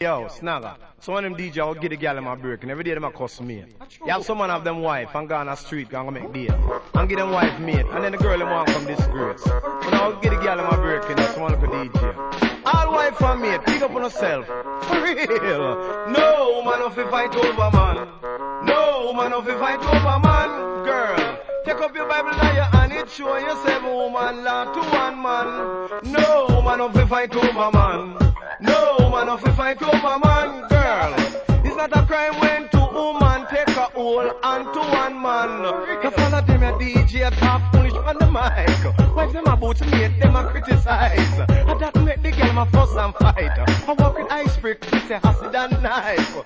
Yo, Snagger. Some of them DJ will get the gal in my break, and every day them a cuss me. You have someone have them wife and go on the street, gonna make deal. And get them wife mate, and then the girl them want come disgrace. When I'll get the gal in my break, and someone could DJ. All wife and mate, pick up on yourself. For real. No man of a fight over man. No man of a fight over man. Girl, take up your Bible now your hand, it show you 7 woman land to 1 man. No man of a fight over man. No man of a fight over man. Girl, it's not a crime when 2 woman take a hole and to 1 man. The follow them a DJ talk foolish on the mic. Wife them about to make them a criticize. And that make the girl a fuss and fight. I walk with ice brick, it's a acid and knife.